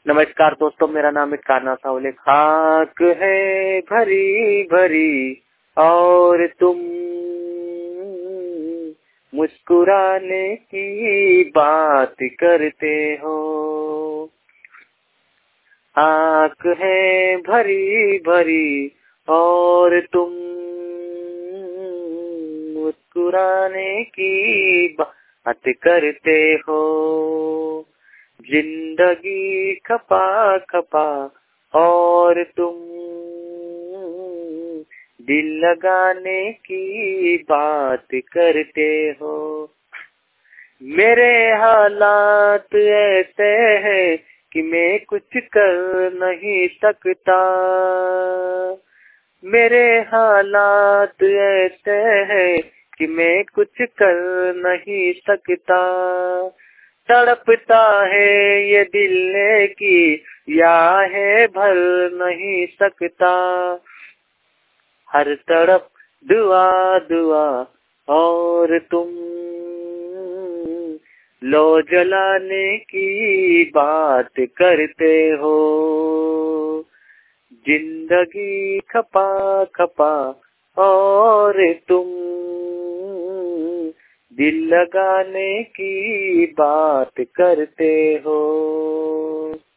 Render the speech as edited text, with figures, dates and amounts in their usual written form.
नमस्कार दोस्तों, मेरा नाम है कान्हा सावले। खाक है भरी भरी और तुम मुस्कुराने की बात करते हो। आँख है भरी भरी और तुम मुस्कुराने की बात करते हो। जिंदगी खपा खपा और तुम दिल लगाने की बात करते हो। मेरे हालात ऐसे हैं कि मैं कुछ कर नहीं सकता। मेरे हालात ऐसे हैं कि मैं कुछ कर नहीं सकता। तड़पता है ये दिल की या है भर नहीं सकता। हर तरफ दुआ दुआ और तुम लो जलाने की बात करते हो। जिंदगी खपा खपा और तुम दिल लगाने की बात करते हो।